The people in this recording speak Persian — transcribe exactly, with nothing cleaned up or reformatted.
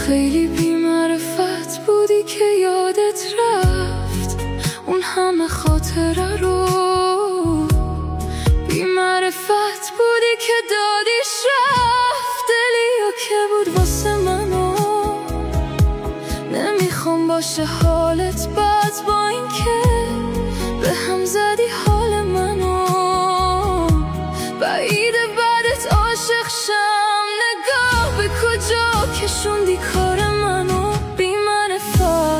خیلی بی معرفت بودی که یادت رفت اون همه خاطره رو. بی معرفت بودی که دادیش رفت دلیا که بود واسه منو. نمیخوام باشه حالت بد با این که به هم زدی